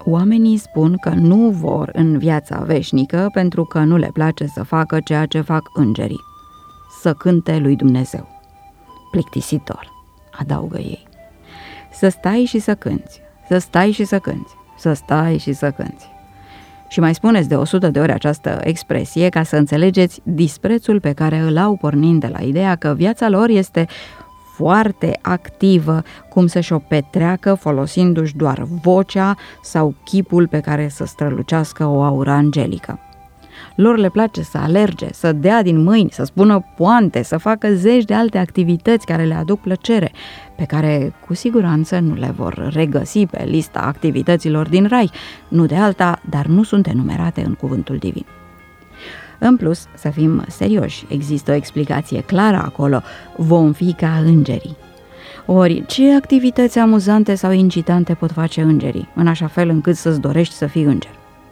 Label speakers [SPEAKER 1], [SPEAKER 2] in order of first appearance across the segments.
[SPEAKER 1] Oamenii spun că nu vor în viața veșnică pentru că nu le place să facă ceea ce fac îngerii. Să cânte lui Dumnezeu. Plictisitor, adaugă ei. Să stai și să cânți, să stai și să cânți, să stai și să cânți. Și mai spuneți de 100 de ori această expresie ca să înțelegeți disprețul pe care îl au pornind de la ideea că viața lor este foarte activă, cum să-și o petreacă folosindu-și doar vocea sau chipul pe care să strălucească o aură angelică. Lor le place să alerge, să dea din mâini, să spună poante, să facă zeci de alte activități care le aduc plăcere, pe care cu siguranță nu le vor regăsi pe lista activităților din rai, nu de alta, dar nu sunt enumerate în cuvântul divin. În plus, să fim serioși, există o explicație clară acolo, vom fi ca îngerii. Ori, ce activități amuzante sau incitante pot face îngerii, în așa fel încât să-ți dorești să fii înger?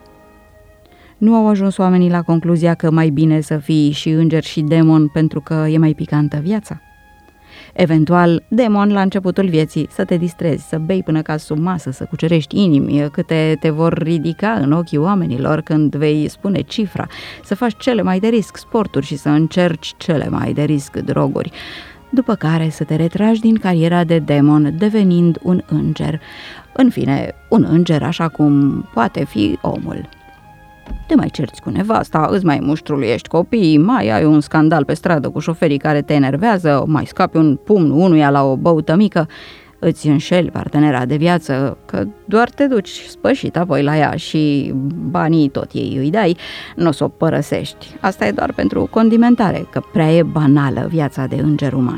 [SPEAKER 1] Nu au ajuns oamenii la concluzia că mai bine să fii și înger și demon pentru că e mai picantă viața? Eventual, demon la începutul vieții, să te distrezi, să bei până ca sub masă, să cucerești inimi câte te vor ridica în ochii oamenilor când vei spune cifra, să faci cele mai de risc sporturi și să încerci cele mai de risc droguri, după care să te retragi din cariera de demon devenind un înger. În fine, un înger așa cum poate fi omul. Te mai cerți cu nevasta, îți mai muștruluiești copiii, mai ai un scandal pe stradă cu șoferii care te enervează, mai scapi un pumn unuia la o băută mică, îți înșeli partenera de viață, că doar te duci spășit apoi la ea și banii tot ei îi dai, nu o să o părăsești. Asta e doar pentru condimentare, că prea e banală viața de înger uman.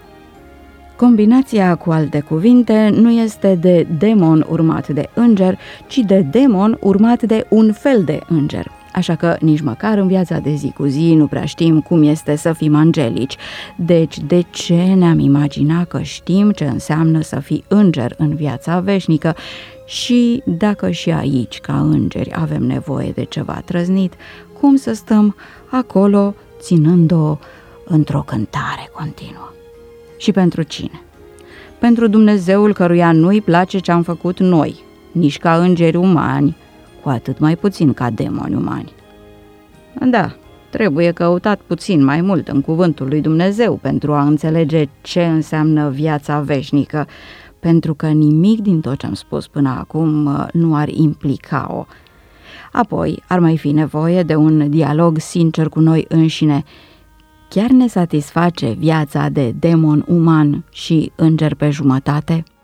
[SPEAKER 1] Combinația, cu alte cuvinte, nu este de demon urmat de înger, ci de demon urmat de un fel de înger. Așa că nici măcar în viața de zi cu zi nu prea știm cum este să fim angelici. Deci de ce ne-am imaginat că știm ce înseamnă să fii înger în viața veșnică și dacă și aici, ca îngeri, avem nevoie de ceva trăznit, cum să stăm acolo ținând-o într-o cântare continuă? Și pentru cine? Pentru Dumnezeul căruia nu-i place ce am făcut noi, nici ca îngeri umani, cu atât mai puțin ca demoni umani. Da, trebuie căutat puțin mai mult în cuvântul lui Dumnezeu pentru a înțelege ce înseamnă viața veșnică, pentru că nimic din tot ce am spus până acum nu ar implica-o. Apoi ar mai fi nevoie de un dialog sincer cu noi înșine. Chiar ne satisface viața de demon uman și înger pe jumătate?